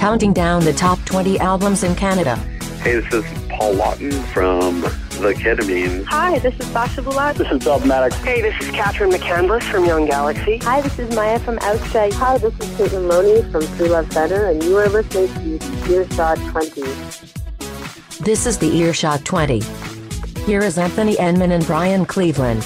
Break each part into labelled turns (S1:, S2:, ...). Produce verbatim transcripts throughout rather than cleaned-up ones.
S1: counting down the top twenty albums in Canada.
S2: Hey, this is Paul Lawton from The Ketamine.
S3: Hi, this is Sasha Bulat.
S4: This is Bob Maddox.
S3: Hey, this is Catherine McCandless from Young Galaxy.
S5: Hi, this is Maya from Outside. Hi, this is Caitlin Loney from True Love Center, and you are listening to Earshot twenty.
S1: This is the Earshot twenty. Here is Anthony Enman and Brian Cleveland.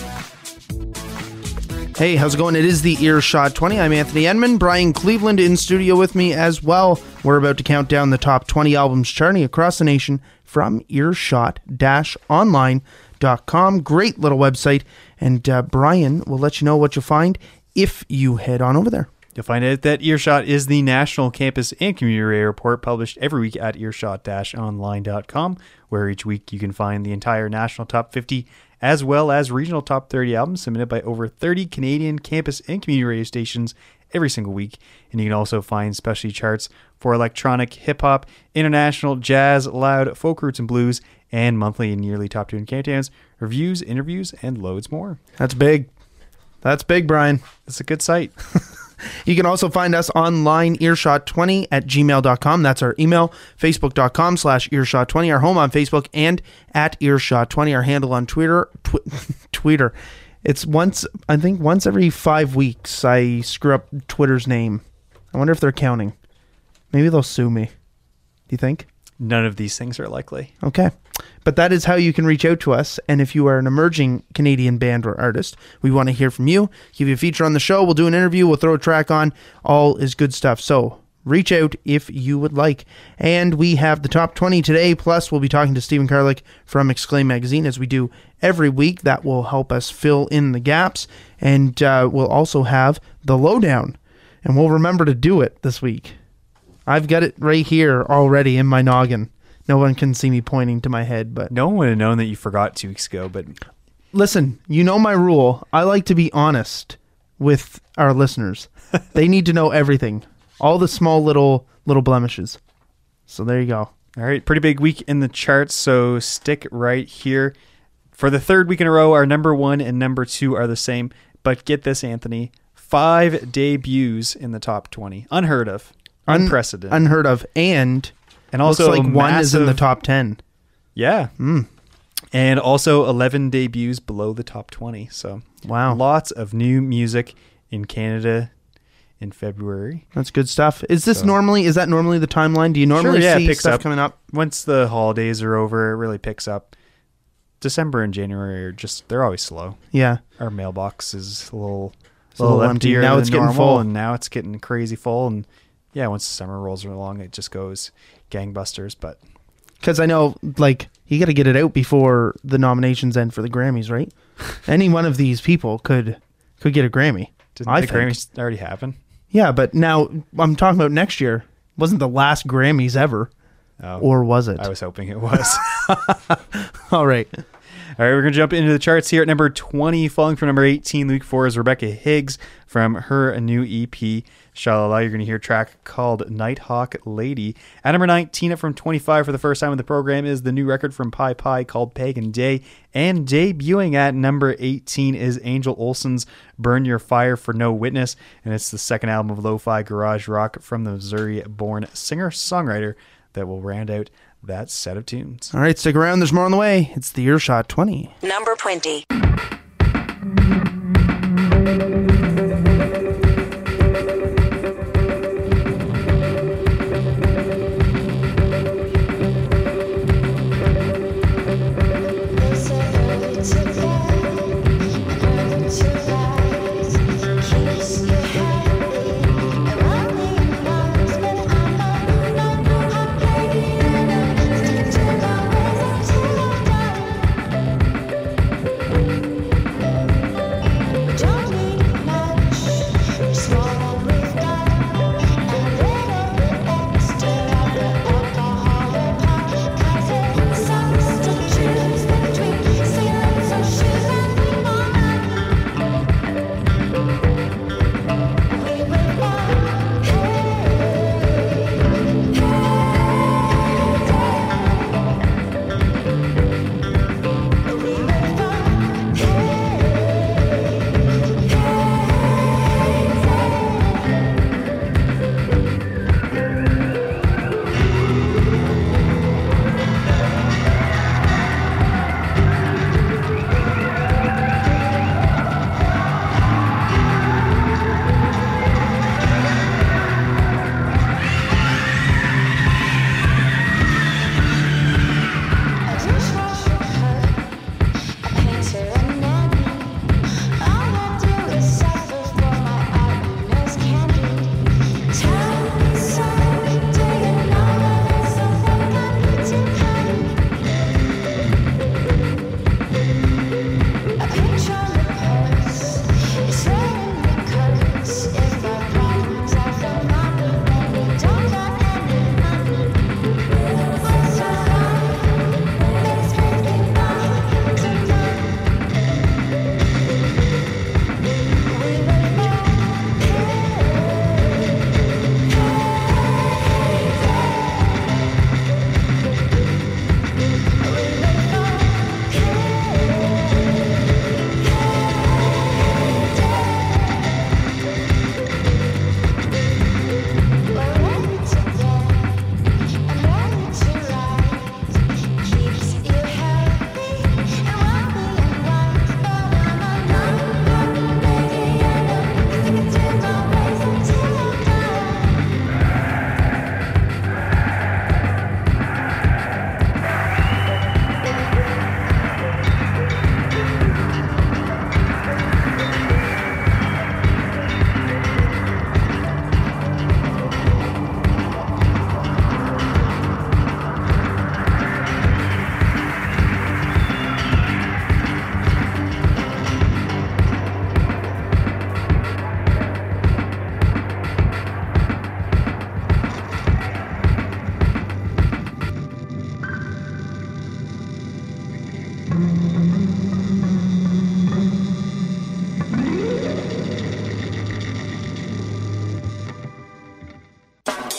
S6: Hey, how's it going? It is the Earshot twenty. I'm Anthony Enman. Brian Cleveland in studio with me as well. We're about to count down the top twenty albums charting across the nation from earshot dash online dot com. Great little website. And uh, Brian will let you know what you'll find if you head on over there.
S7: You'll find out that Earshot is the national campus and community radio report published every week at earshot dash online dot com, where each week you can find the entire national top fifty as well as regional top thirty albums submitted by over thirty Canadian campus and community radio stations every single week. And you can also find specialty charts for electronic, hip-hop, international, jazz, loud, folk roots and blues, and monthly and yearly top tune countdowns, reviews, interviews, and loads more.
S6: That's big. That's big, Brian.
S7: It's a good site.
S6: You can also find us online, earshot twenty at gmail dot com. That's our email, facebook dot com slash earshot twenty, our home on Facebook, and at earshot twenty, our handle on Twitter. Tw- Twitter. It's once, I think once every five weeks I screw up Twitter's name. I wonder if they're counting. Maybe they'll sue me. Do you think?
S7: None of these things are likely.
S6: Okay. But that is how you can reach out to us. And if you are an emerging Canadian band or artist, we want to hear from you. Give you a feature on the show. We'll do an interview. We'll throw a track on. All is good stuff. So reach out if you would like. And we have the top twenty today. Plus, we'll be talking to Stephen Karlik from Exclaim Magazine, as we do every week. That will help us fill in the gaps. And uh, we'll also have the lowdown. And we'll remember to do it this week. I've got it right here already in my noggin. No one can see me pointing to my head, but
S7: no one would have known that you forgot two weeks ago. But
S6: listen, you know my rule. I like to be honest with our listeners. They need to know everything, all the small little little blemishes. So there you go.
S7: All right, pretty big week in the charts, so stick right here. For the third week in a row, our number one and number two are the same. But get this, Anthony, five debuts in the top twenty, unheard of,
S6: Un-
S7: unprecedented,
S6: unheard of, and.
S7: And also,
S6: looks like
S7: massive,
S6: one is in the top ten.
S7: Yeah.
S6: Mm.
S7: And also eleven debuts below the top twenty. So,
S6: wow.
S7: Lots of new music in Canada in February.
S6: That's good stuff. Is this
S7: so,
S6: normally, is that normally the timeline? Do you normally
S7: sure, yeah,
S6: see
S7: it picks
S6: stuff
S7: up.
S6: coming up?
S7: Once the holidays are over, it really picks up. December and January are just, they're always slow.
S6: Yeah.
S7: Our mailbox is a little,
S6: it's a little, little empty. Now it's getting
S7: normal,
S6: full.
S7: And now it's getting crazy full. And yeah, once the summer rolls along, it just goes gangbusters. But
S6: because I know, like, you got to get it out before the nominations end for the Grammys, right? Any one of these people could could get a Grammy.
S7: Didn't
S6: I
S7: the
S6: think.
S7: Grammys already happen?
S6: Yeah, but now I'm talking about next year. Wasn't the last Grammys ever?
S7: Oh,
S6: or was it?
S7: I was hoping it was.
S6: All right.
S7: All right, we're going to jump into the charts here at number twenty. Falling from number eighteen, the week four, is Rebecca Higgs from her new E P, Shalala. You're going to hear a track called Nighthawk Lady. At number nineteen, up from twenty-five for the first time in the program, is the new record from Pie Pie called Pagan Day. And debuting at number eighteen is Angel Olsen's Burn Your Fire for No Witness. And it's the second album of lo-fi garage rock from the Missouri-born singer-songwriter that will round out that set of tunes.
S6: All right, stick around. There's more on the way. It's the Earshot twenty.
S1: Number twenty.
S8: Don't need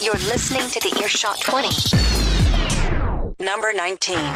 S4: You're listening to the Earshot twenty. Number nineteen.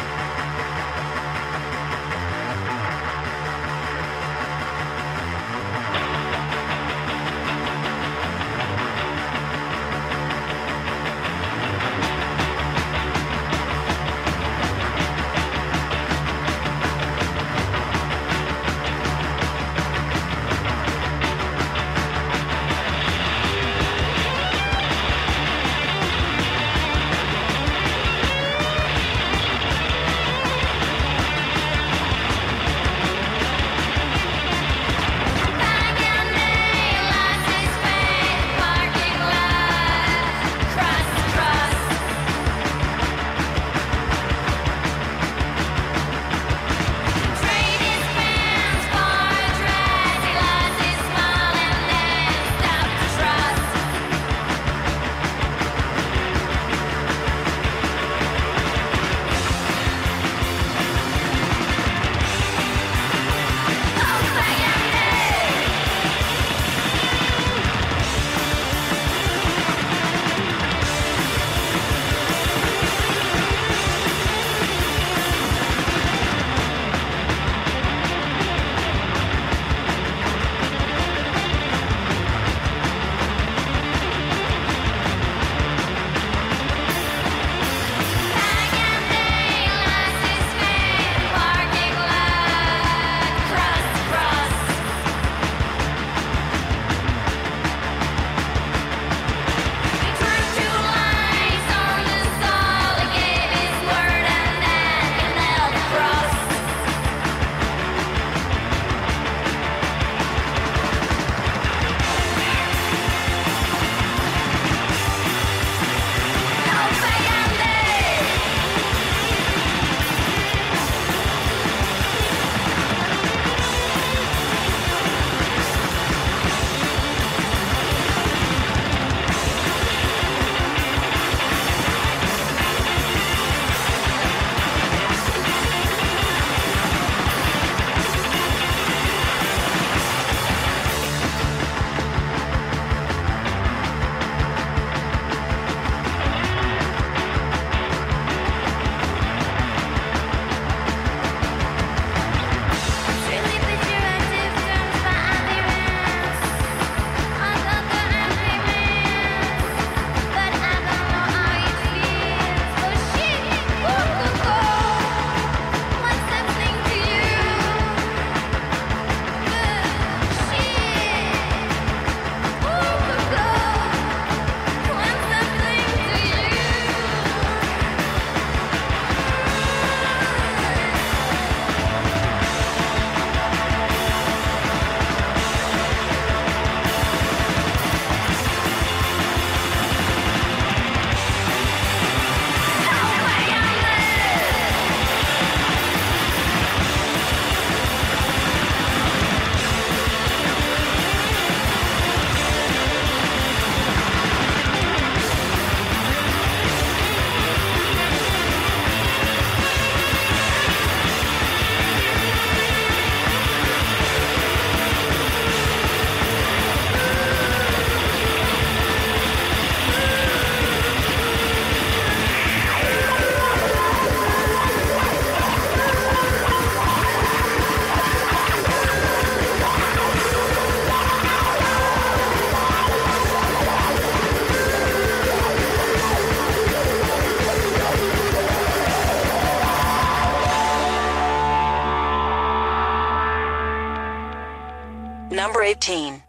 S4: Number eighteen.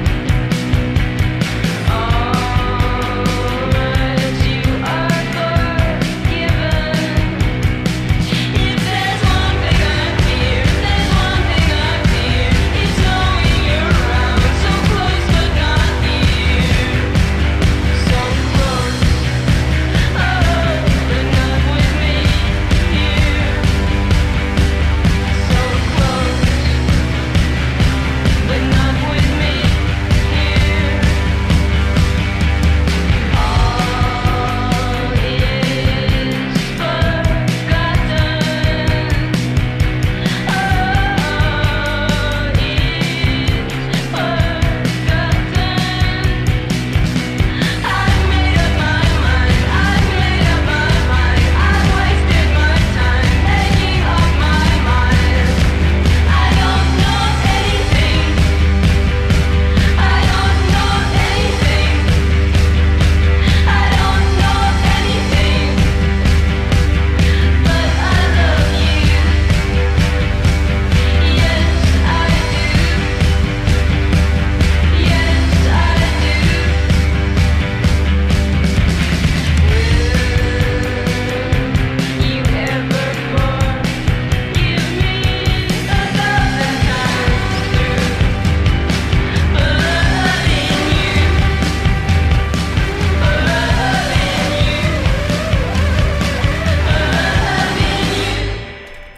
S8: All right, you are going.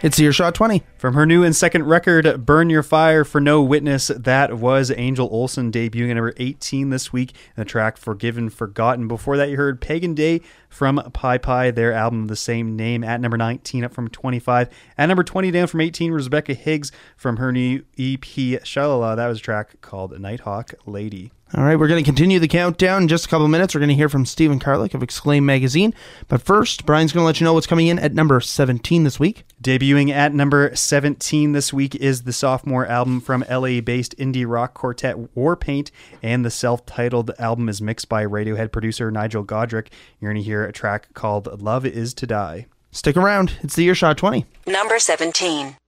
S6: It's Earshot twenty.
S7: From her new and second record, Burn Your Fire for No Witness, that was Angel Olsen debuting at number eighteen this week in the track Forgiven Forgotten. Before that, you heard Pagan Day from Pie Pie, their album of the same name, at number nineteen, up from twenty-five. At number twenty, down from eighteen, Rebecca Higgs from her new E P, Shalala. That was a track called Nighthawk Lady.
S6: All right, we're going to continue the countdown in just a couple of minutes. We're going to hear from Stephen Karlik of Exclaim Magazine. But first, Brian's going to let you know what's coming in at number seventeen this week.
S7: Debuting at number seventeen this week is the sophomore album from L A-based indie rock quartet Warpaint, and the self-titled album is mixed by Radiohead producer Nigel Godrich. You're going to hear a track called Love Is to Die.
S6: Stick around. It's the Earshot twenty.
S4: Number seventeen.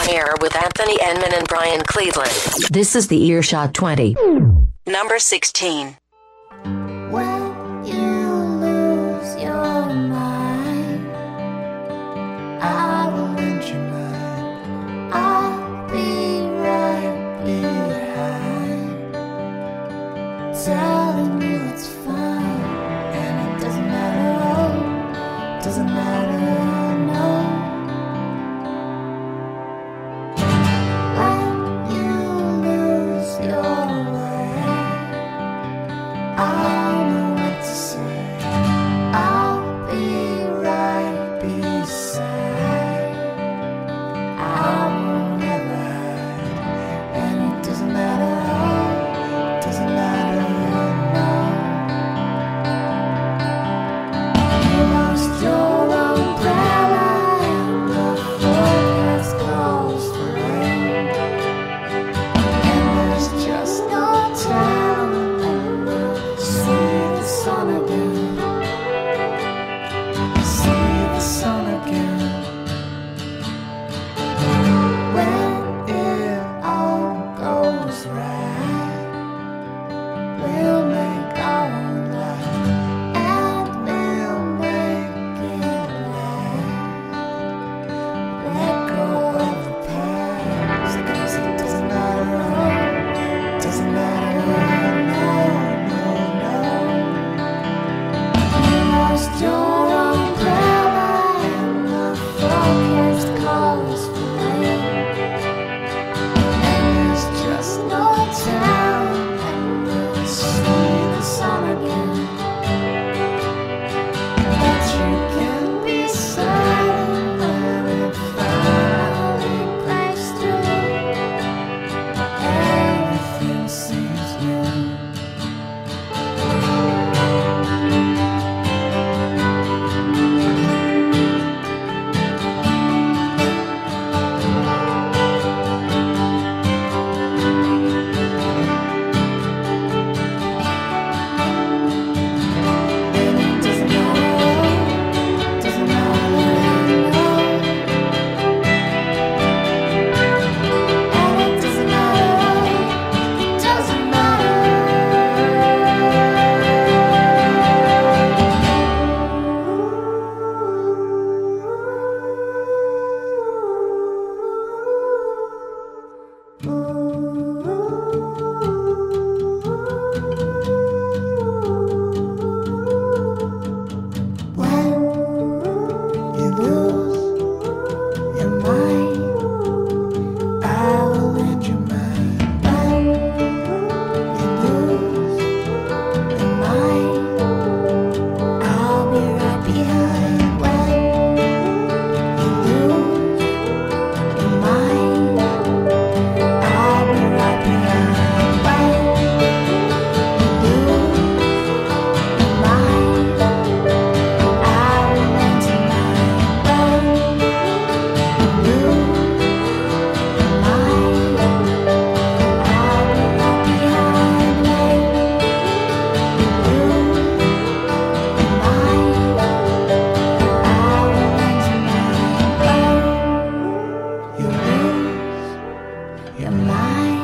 S4: On air with Anthony Enman and Brian Cleveland.
S1: This is the Earshot twenty.
S4: Number sixteen.
S8: When you lose your mind, I will lose your mind. I'll be right behind, telling you it's fine, and it doesn't matter, oh, doesn't matter, no. When you lose your way, I'll know what to say. I'll be right beside. I will never hide, and it doesn't matter, doesn't matter, no. You lost your umbrella, and the forecast calls for rain, and there's just no telling when we'll see the sun again, see the sun again. When it all goes right, we'll make our own life, and we'll make it last. Let go of the past, 'cause it doesn't matter, oh, doesn't matter, no, no, no. You lost your umbrella, and the forecast calls for rain, and there's just no telling when we'll see the sun again. But you can be silent when it finally breaks through. Everything seems new. And it doesn't matter, doesn't matter, no. And it doesn't matter, it doesn't When you lose your mind, I will lend you mine. When you lose your mind, I'll be right behind. When you lose your mind, I'll be right behind. When you lose your mind, I will lend you mine. When you lose your mind, I'll be right behind. When you lose your mind, I will lend you mine. When you lose your mind.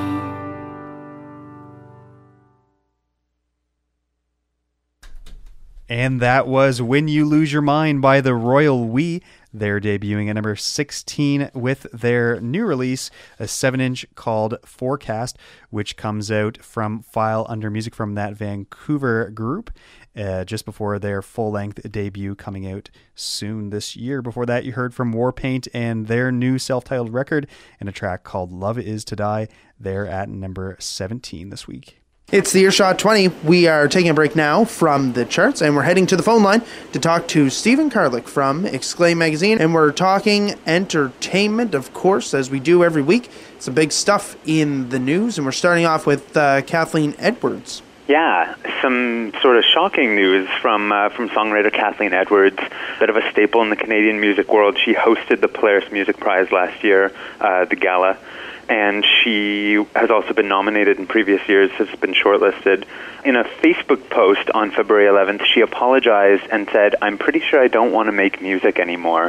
S7: And that was When You Lose Your Mind by the Royal We. They're debuting at number sixteen with their new release, a seven inch called Forecast, which comes out from File under Music from that Vancouver group, uh, just before their full-length debut coming out soon this year. Before that, you heard from Warpaint and their new self-titled record and a track called Love Is to Die. They're at number seventeen this week.
S6: It's the Earshot twenty. We are taking a break now from the charts, and we're heading to the phone line to talk to Stephen Karlik from Exclaim Magazine. And we're talking entertainment, of course, as we do every week. Some big stuff in the news, and we're starting off with uh, Kathleen Edwards.
S2: Yeah, some sort of shocking news from uh, from songwriter Kathleen Edwards, bit of a staple in the Canadian music world. She hosted the Polaris Music Prize last year, uh, the gala, and she has also been nominated in previous years, has been shortlisted. In a Facebook post on February eleventh, she apologized and said, "I'm pretty sure I don't want to make music anymore."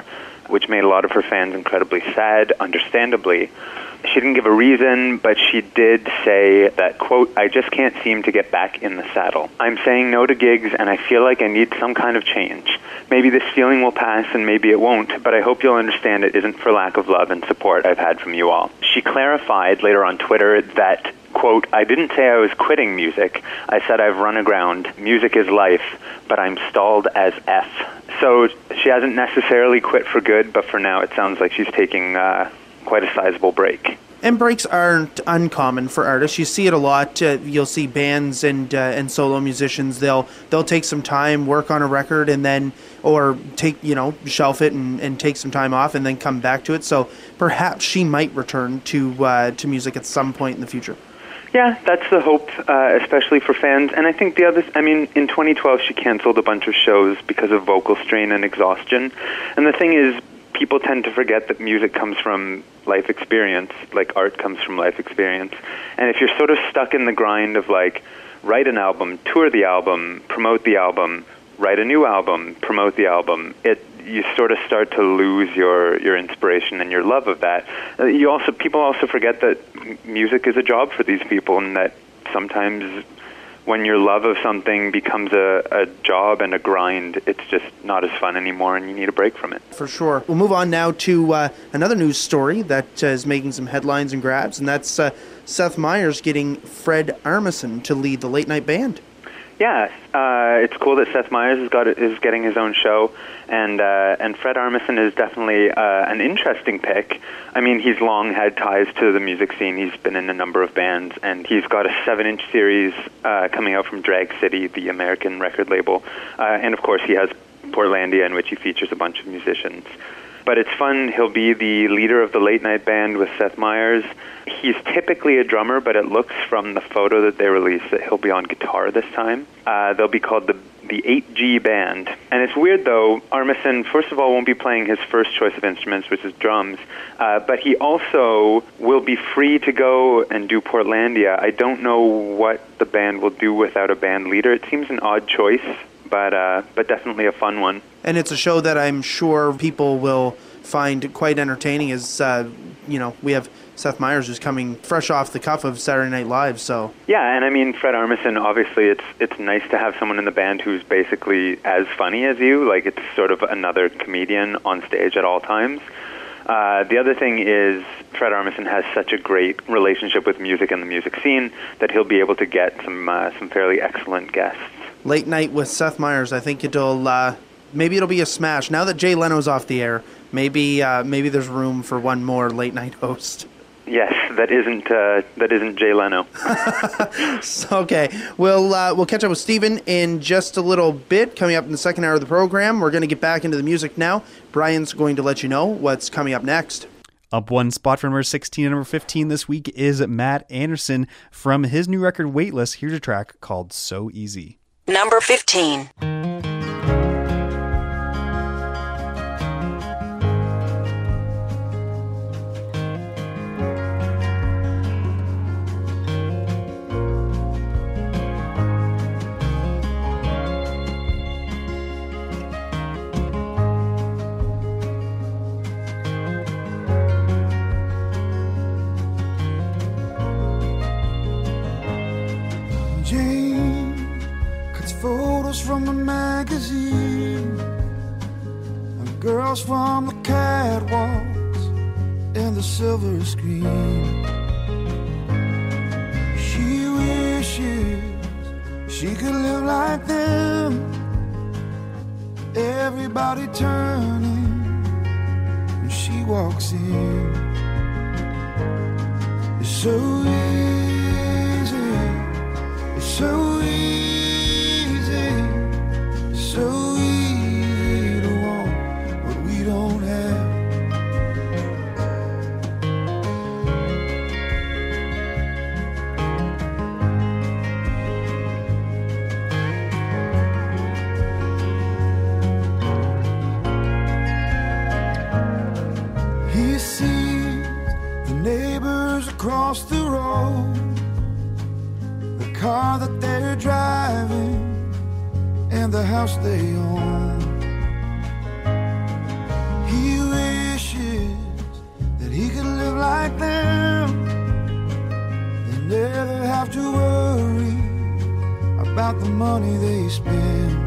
S2: which made a lot of her fans incredibly sad, understandably. She didn't give a reason, but she did say that, quote, "I just can't seem to get back in the saddle. I'm saying no to gigs, and I feel like I need some kind of change. Maybe this feeling will pass, and maybe it won't, but I hope you'll understand it isn't for lack of love and support I've had from you all." She clarified later on Twitter that, quote, "I didn't say I was quitting music. I said I've run aground. Music is life, but I'm stalled as F." So she hasn't necessarily quit for good, but for now it sounds like she's taking uh, quite a sizable break.
S6: And breaks aren't uncommon for artists. You see it a lot. Uh, you'll see bands and uh, and solo musicians. They'll they'll take some time, work on a record, and then or take you know shelf it and, and take some time off, and then come back to it. So perhaps she might return to uh, to music at some point in the future.
S2: Yeah, that's the hope, uh, especially for fans. And I think the other, I mean, in twenty twelve she canceled a bunch of shows because of vocal strain and exhaustion. And the thing is, people tend to forget that music comes from life experience, like art comes from life experience. And if you're sort of stuck in the grind of like, write an album, tour the album, promote the album, write a new album, promote the album, it you sort of start to lose your, your inspiration and your love of that. Uh, you also people also forget that m- music is a job for these people, and that sometimes when your love of something becomes a, a job and a grind, it's just not as fun anymore, and you need a break from it.
S6: For sure. We'll move on now to uh, another news story that uh, is making some headlines and grabs, and that's uh, Seth Meyers getting Fred Armisen to lead the late night band.
S2: Yeah, uh, it's cool that Seth Meyers has got is getting his own show, and uh, and Fred Armisen is definitely uh, an interesting pick. I mean, he's long had ties to the music scene. He's been in a number of bands, and he's got a seven-inch series uh, coming out from Drag City, the American record label, uh, and of course he has Portlandia, in which he features a bunch of musicians. But it's fun. He'll be the leader of the late night band with Seth Meyers. He's typically a drummer, but it looks from the photo that they released that he'll be on guitar this time. Uh, they'll be called the the eight G Band. And it's weird, though. Armisen, first of all, won't be playing his first choice of instruments, which is drums, uh, but he also will be free to go and do Portlandia. I don't know what the band will do without a band leader. It seems an odd choice, but uh, but definitely a fun one.
S6: And it's a show that I'm sure people will find quite entertaining, as, uh, you know, we have Seth Meyers who's coming fresh off the cuff of Saturday Night Live, so...
S2: Yeah, and I mean, Fred Armisen, obviously it's it's nice to have someone in the band who's basically as funny as you. Like, it's sort of another comedian on stage at all times. Uh, the other thing is Fred Armisen has such a great relationship with music and the music scene that he'll be able to get some uh, some fairly excellent guests.
S6: Late Night with Seth Meyers, I think it'll... Uh, maybe it'll be a smash. Now that Jay Leno's off the air, maybe uh, maybe there's room for one more late night host.
S2: Yes, that isn't uh, that isn't Jay Leno.
S6: So, okay, we'll uh, we'll catch up with Steven in just a little bit. Coming up in the second hour of the program, we're going to get back into the music now. Brian's going to let you know what's coming up next.
S7: Up one spot from number sixteen and number fifteen this week is Matt Anderson from his new record Weightless. Here's a track called So Easy.
S4: Number fifteen.
S9: From the magazine and girls from the catwalks and the silver screen. She wishes she could live like them. Everybody turning when she walks in. It's so easy, it's so easy. So easy to want what we don't have. He sees the neighbors across the road, the car that they're driving, and the house they own. He about the money they spend.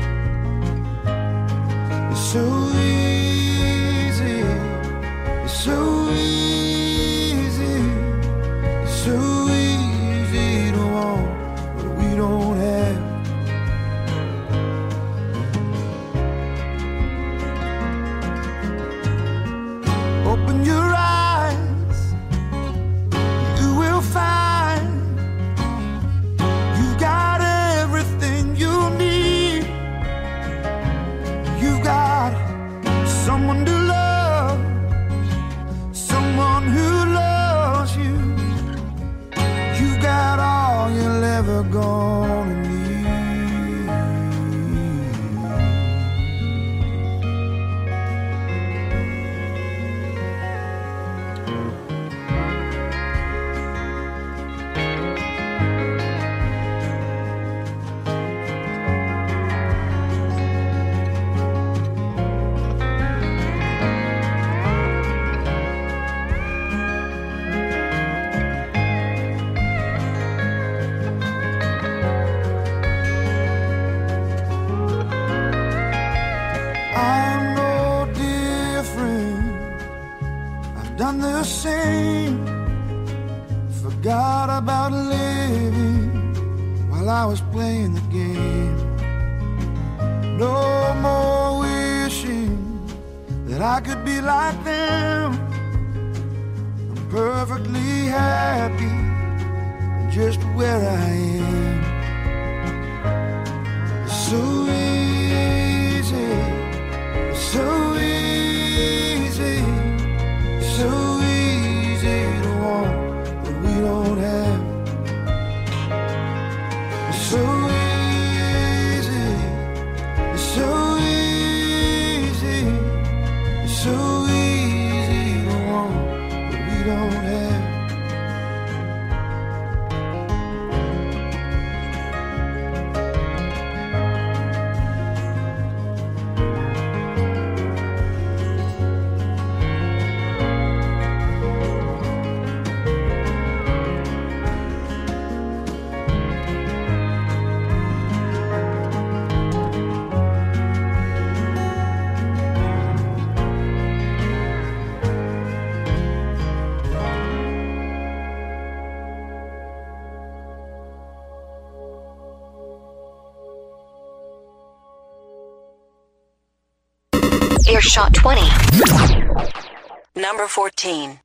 S9: It's so easy, it's so easy, it's so easy to want what we don't have. Open your eyes, you will find you've got everything you need. You've got someone to love, someone who loves you. You've got all you're ever gonna need. I'm no different. I've done the same. Forgot about living while I was playing the game. No more wishing that I could be like them. I'm perfectly happy just where I am. It's so easy, it's so easy, it's so easy to want what we don't have. It's so easy, it's so easy, it's so easy to want what we don't have.
S4: Earshot twenty. Number fourteen.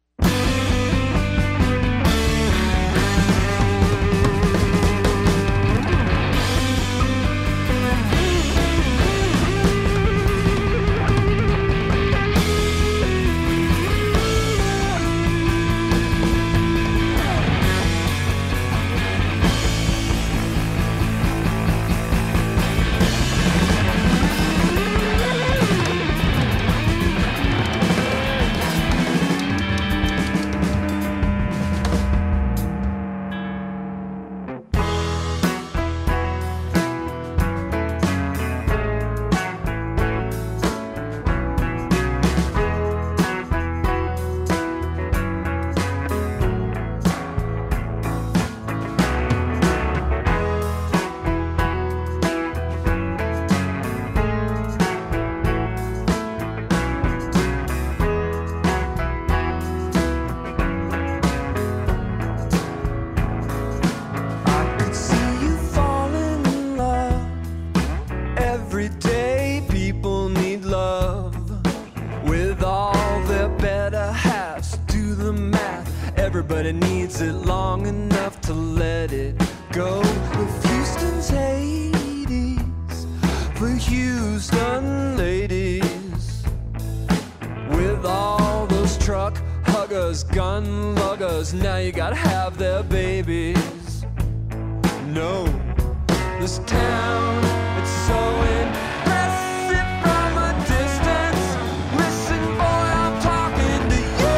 S10: Everybody needs it long enough to let it go. With Houston's Hades, for Houston ladies, with all those truck huggers, gun luggers, now you gotta have their babies. No, this town, it's so impressive from a distance. Listen, boy, I'm talking to you.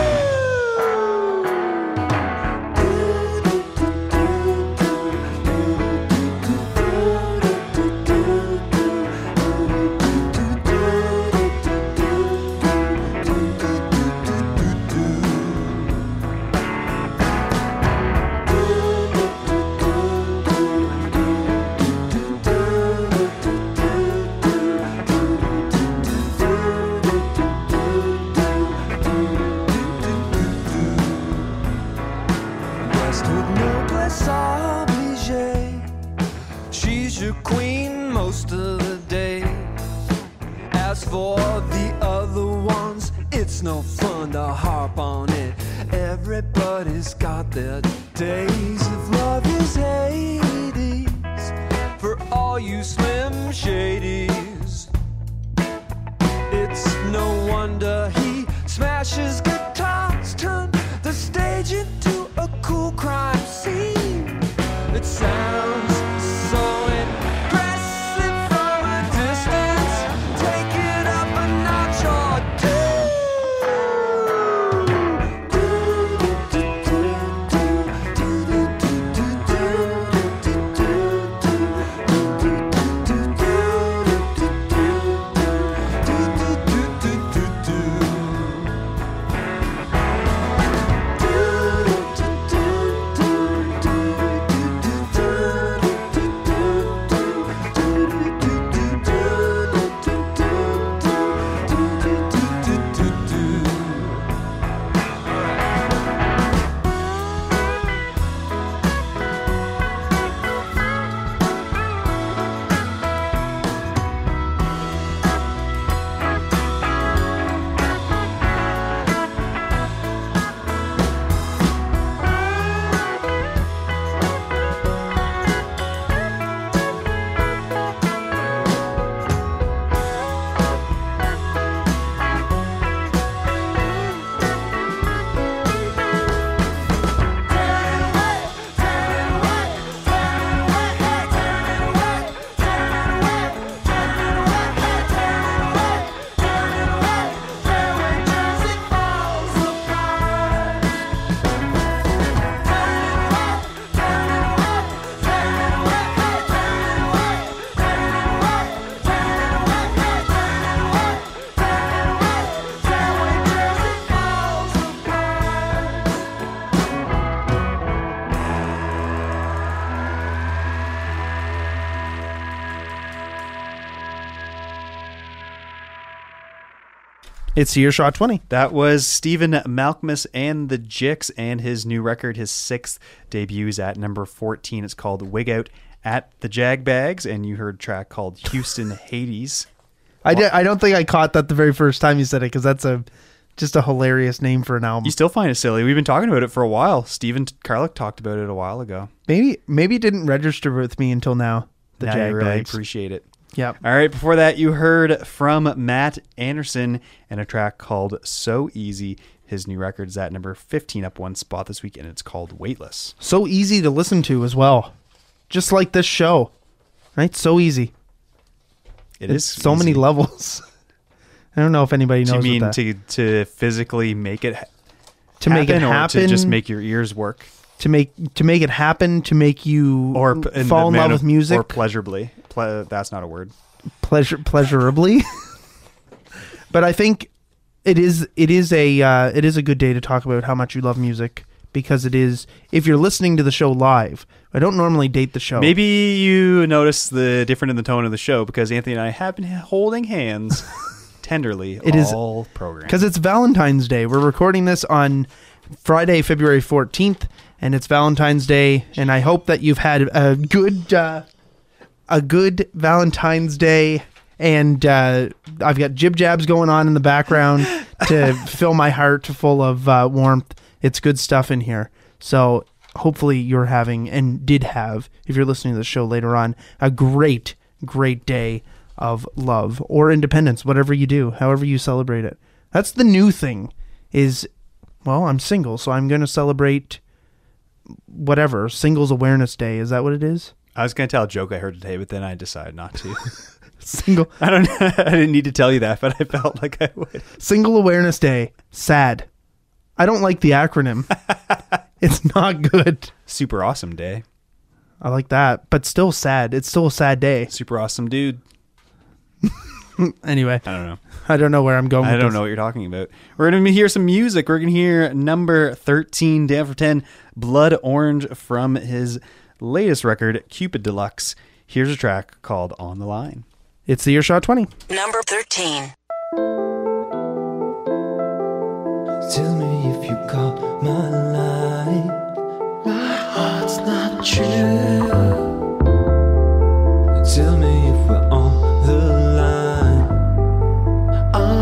S10: the other ones, it's no fun to harp on it. Everybody's got their days of love is Hades for all you slim shadies. It's no wonder he smashes guitars, turn the stage into a cool crime scene. It sounds so impressive from a distance. Take it up a notch or two.
S6: It's Earshot twenty.
S7: That was Stephen Malkmus and the Jicks and his new record. His sixth debut is at number fourteen. It's called Wig Out at the Jagbags, and you heard a track called Houston Hades.
S6: I, did, I don't think I caught that the very first time you said it, because that's a just a hilarious name for an album.
S7: You still find it silly. We've been talking about it for a while. Stephen Karlick talked about it a while ago.
S6: Maybe maybe it didn't register with me until now. The
S7: now you really
S6: Jagbags.
S7: appreciate it.
S6: Yep.
S7: All right, before that, you heard from Matt Anderson and a track called So Easy. His new record is at number fifteen, up one spot this week, and it's called Weightless.
S6: So easy to listen to as well. Just like this show. Right? So easy.
S7: It
S6: it's
S7: is
S6: so
S7: easy.
S6: many levels. I don't know if anybody knows
S7: Do you mean
S6: what that.
S7: to to physically make it ha-
S6: to make it
S7: happen, or
S6: happen,
S7: to just make your ears work?
S6: To make to make it happen, to make you
S7: Or p- in
S6: fall
S7: the
S6: in
S7: man
S6: love
S7: of-
S6: with music.
S7: Or pleasurably. Ple- that's not a word.
S6: Pleasure pleasurably. But I think it is it is a uh, it is a good day to talk about how much you love music, because it is, if you're listening to the show live. I don't normally date the show.
S7: Maybe you notice the difference in the tone of the show because Anthony and I have been holding hands tenderly
S6: It is
S7: all program.
S6: because it's Valentine's Day. We're recording this on Friday, February fourteenth, and it's Valentine's Day. And I hope that you've had a good uh, a good Valentine's Day. And uh, I've got jib jabs going on in the background to fill my heart full of uh, warmth. It's good stuff in here. So hopefully you're having, and did have, if you're listening to the show later on, a great, great day of love or independence, whatever you do, however you celebrate it. That's the new thing is, well, I'm single, so I'm going to celebrate whatever, Singles Awareness Day. Is that what it is?
S7: I was going to tell a joke I heard today, but then I decided not to.
S6: Single.
S7: I don't. I didn't need to tell you that, but I felt like I would.
S6: Single Awareness Day. Sad. I don't like the acronym. It's not good.
S7: Super awesome day.
S6: I like that, but still sad. It's still a sad day.
S7: Super awesome dude.
S6: Anyway,
S7: I don't know.
S6: I don't know where I'm going.
S7: I
S6: with
S7: don't
S6: this.
S7: know what you're talking about. We're going to hear some music. We're going to hear number thirteen, down for ten, Blood Orange from his latest record, Cupid Deluxe. Here's a track called On the Line.
S6: It's the Earshot twenty.
S4: Number thirteen.
S10: Tell me if you call my line. My heart's not true. Tell me if we're on the line. On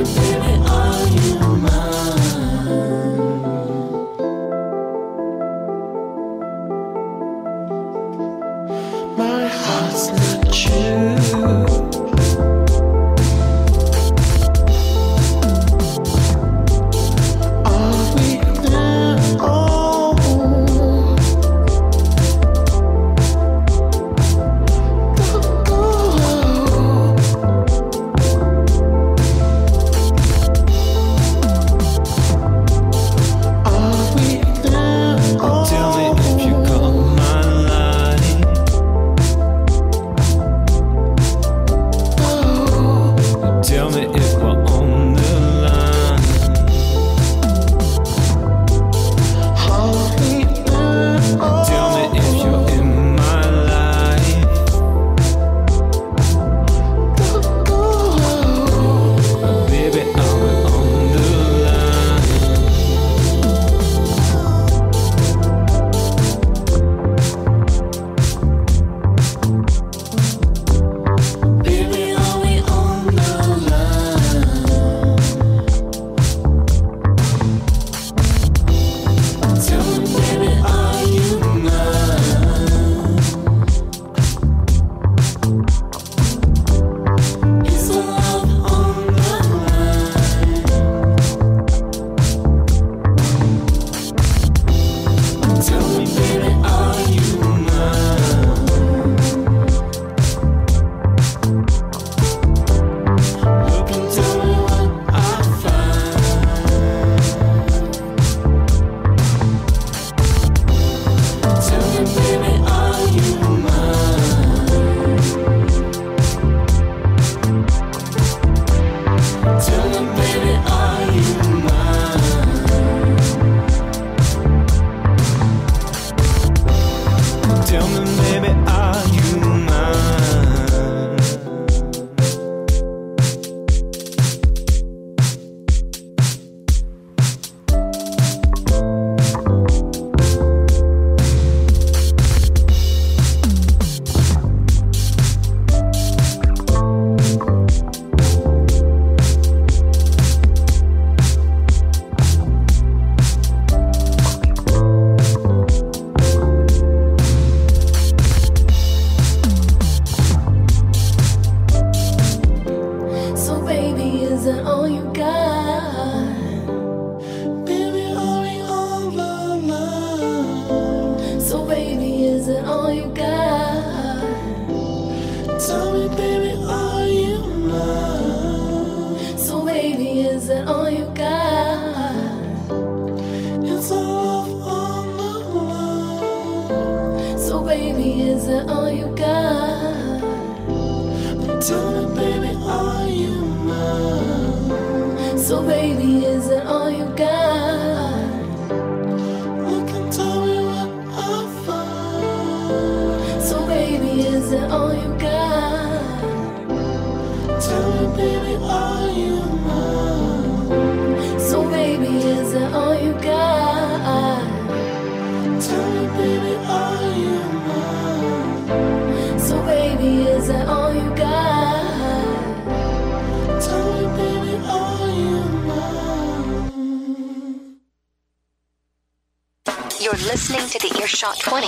S4: Listening to the Earshot twenty.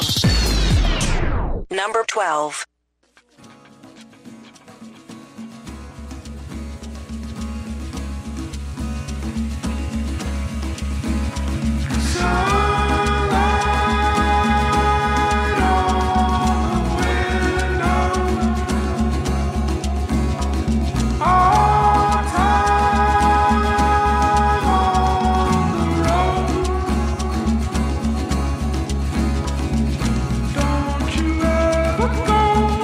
S4: Number twelve.
S9: Go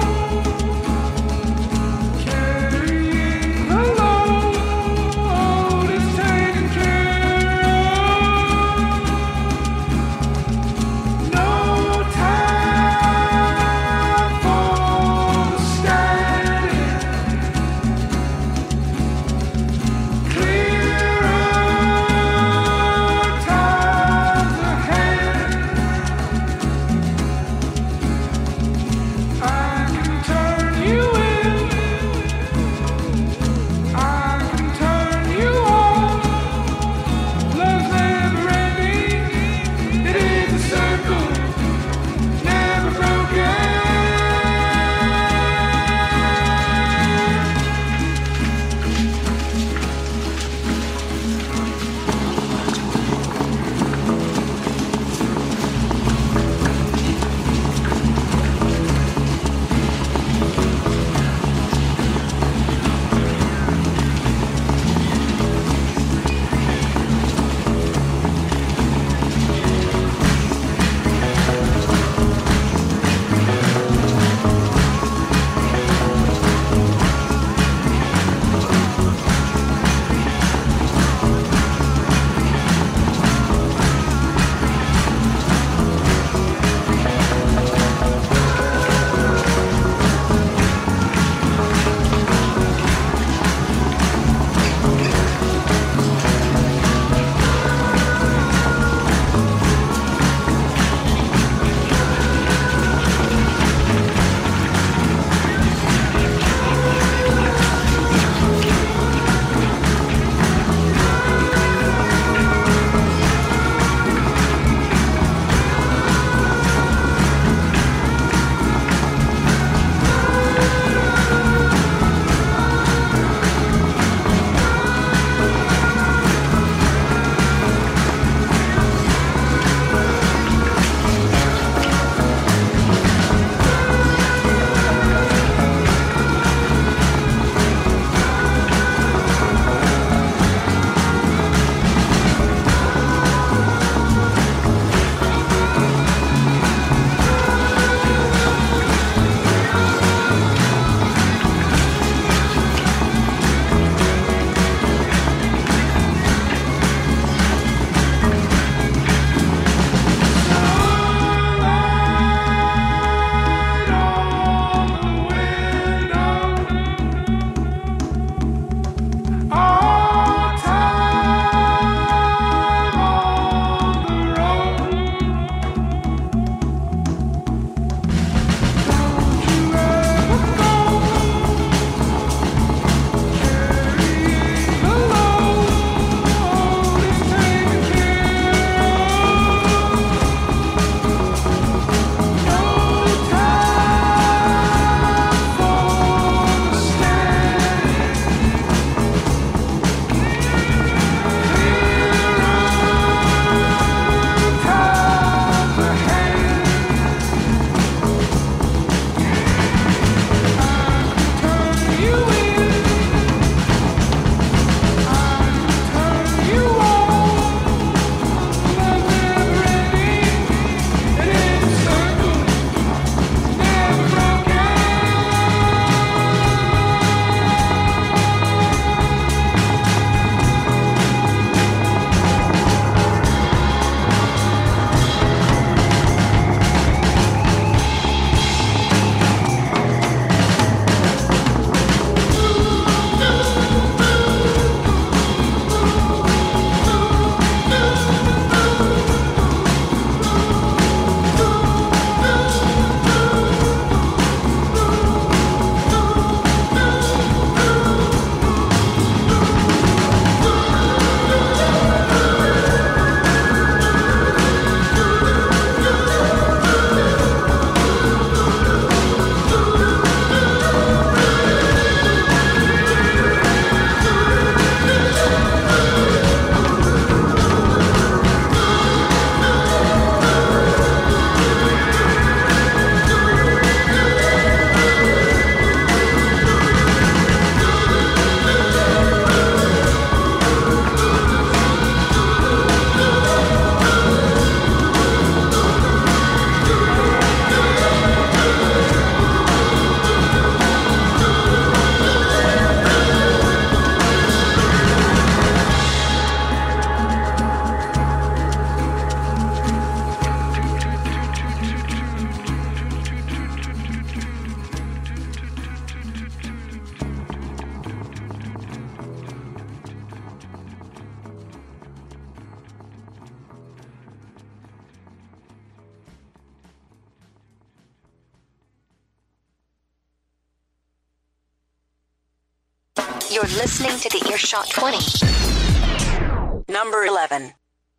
S4: You're listening to the Earshot twenty. Number eleven.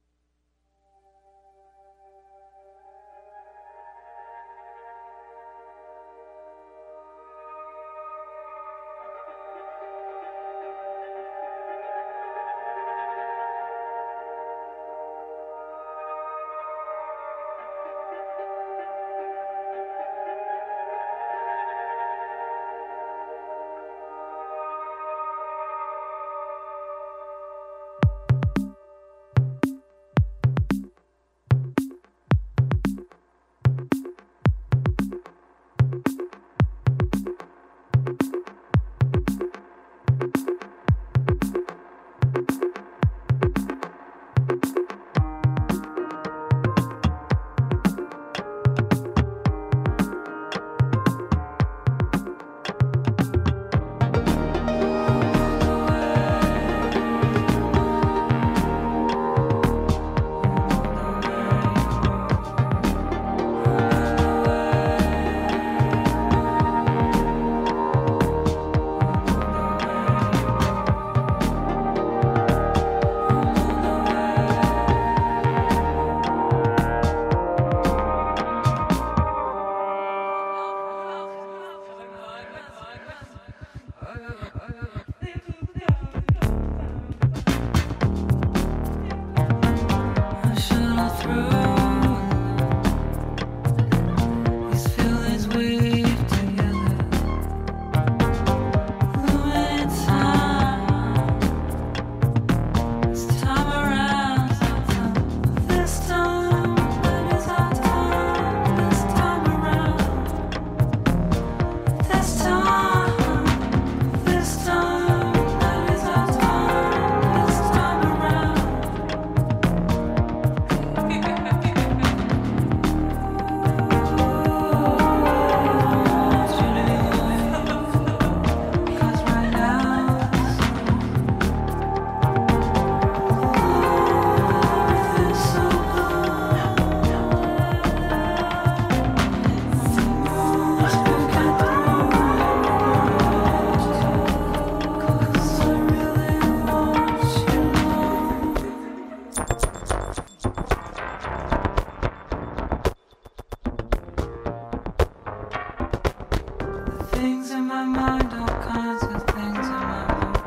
S11: Things in my mind, all kinds of things in my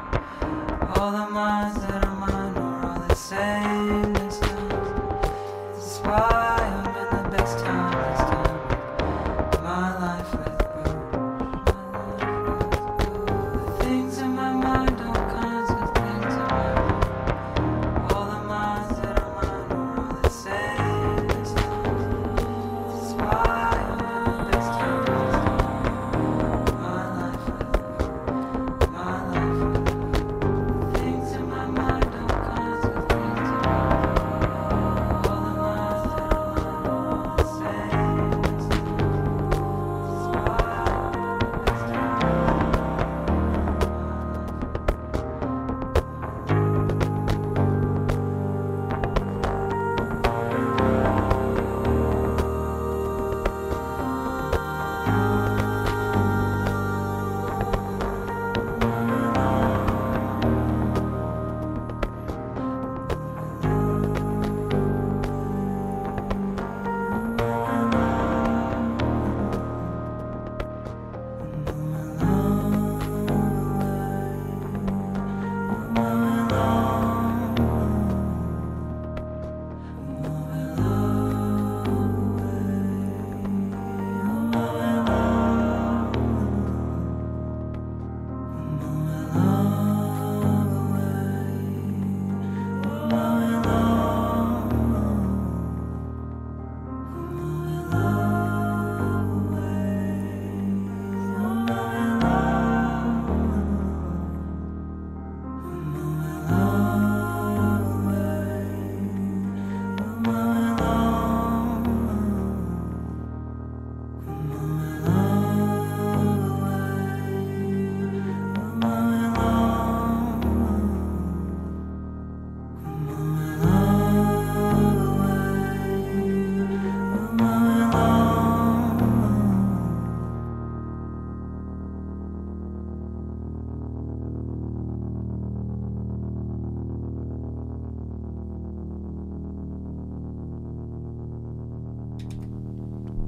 S11: mind. All the minds that are mine are all the same this time. That's why I'm in the best time this time. My life with Boo. Things in my mind, all kinds of things in my mind. All the minds that are mine are all the same this time. That's why I'm in the best time this time. My life with, my life with, things in my mind.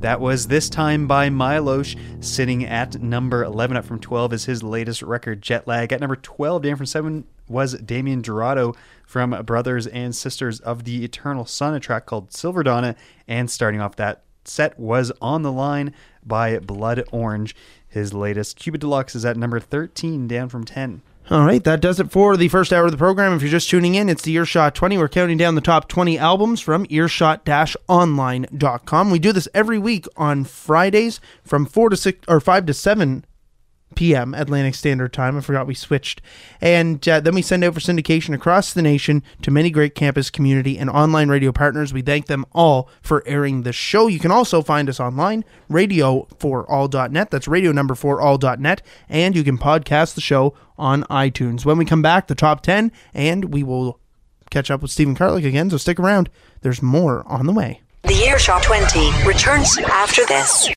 S7: That was This Time by Milosh, sitting at number eleven. Up from twelve is his latest record, Jet Lag. At number twelve, down from seven, was Damien Dorado from Brothers and Sisters of the Eternal Sun, a track called Silver Donna. And starting off that set was On the Line by Blood Orange, his latest. Cupid Deluxe is at number thirteen, down from ten.
S6: All right, that does it for the first hour of the program. If you're just tuning in, it's the Earshot twenty. We're counting down the top twenty albums from earshot dash online dot com. We do this every week on Fridays from four to six or five to seven p.m. Atlantic Standard Time. I forgot we switched. And uh, then we send out for syndication across the nation to many great campus, community, and online radio partners. We thank them all for airing the show. You can also find us online, radio for all dot net. That's radio number for all dot net. And you can podcast the show on iTunes. When we come back, the top ten, and we will catch up with Stephen Carlick again, so stick around. There's more on the way.
S4: The Earshot twenty returns after this.